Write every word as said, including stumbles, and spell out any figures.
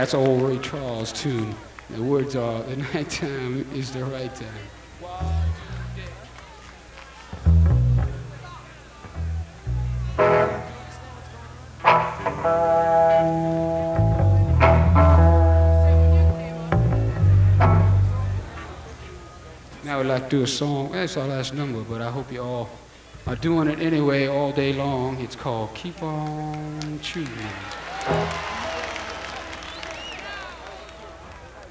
that's an old Ray Charles tune. The words are, the nighttime is the right time. Now I would like to do a song. That's our last number, but I hope you all are doing it anyway all day long. It's called Keep On Choosing.